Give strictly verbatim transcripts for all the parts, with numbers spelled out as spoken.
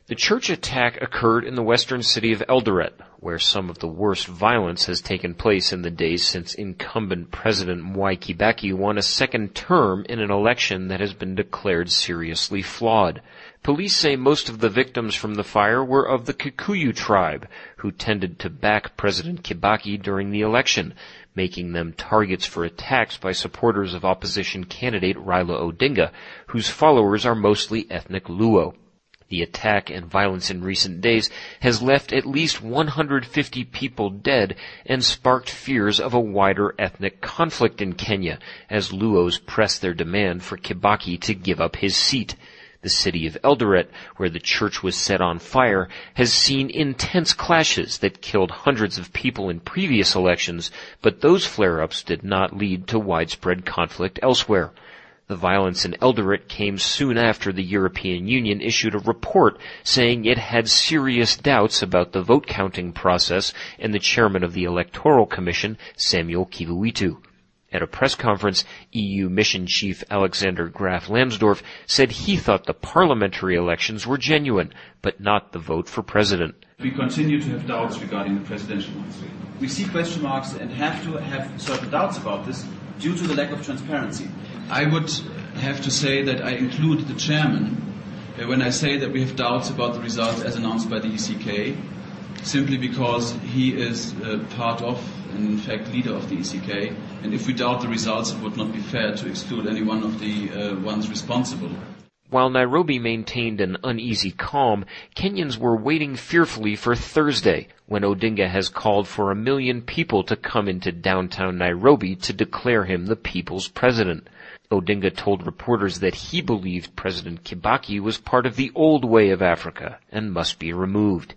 The church attack occurred in the western city of Eldoret, where some of the worst violence has taken place in the days since incumbent President Mwai Kibaki won a second term in an election that has been declared seriously flawed. Police say most of the victims from the fire were of the Kikuyu tribe, who tended to back President Kibaki during the election, making them targets for attacks by supporters of opposition candidate Raila Odinga, whose followers are mostly ethnic Luo. The attack and violence in recent days has left at least one hundred fifty people dead and sparked fears of a wider ethnic conflict in Kenya as Luos press their demand for Kibaki to give up his seat. The city of Eldoret, where the church was set on fire, has seen intense clashes that killed hundreds of people in previous elections, but those flare-ups did not lead to widespread conflict elsewhere. The violence in Eldoret came soon after the European Union issued a report saying it had serious doubts about the vote counting process and the chairman of the Electoral Commission, Samuel Kivuitu. At a press conference, E U Mission Chief Alexander Graf Lambsdorff said he thought the parliamentary elections were genuine, but not the vote for president. We continue to have doubts regarding the presidential ones. We see question marks and have to have certain doubts about this due to the lack of transparency. I would have to say that I include the chairman when I say that we have doubts about the results as announced by the E C K, simply because he is uh, part of, and in fact leader of the E C K, and if we doubt the results, it would not be fair to exclude any one of the uh, ones responsible. While Nairobi maintained an uneasy calm, Kenyans were waiting fearfully for Thursday, when Odinga has called for a million people to come into downtown Nairobi to declare him the people's president. Odinga told reporters that he believed President Kibaki was part of the old way of Africa and must be removed.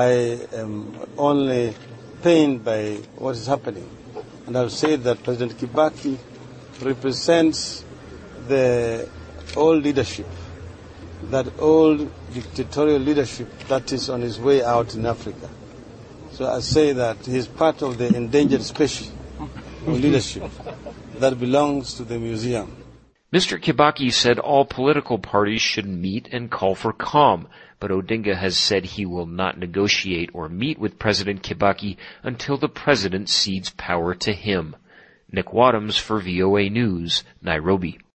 I am only pained by what is happening, and I'll say that President Kibaki represents the old leadership, that old dictatorial leadership that is on his way out in Africa. So I say that he's part of the endangered species of leadership that belongs to the museum. Mister Kibaki said all political parties should meet and call for calm, but Odinga has said he will not negotiate or meet with President Kibaki until the president cedes power to him. Nick Wadhams for V O A News, Nairobi.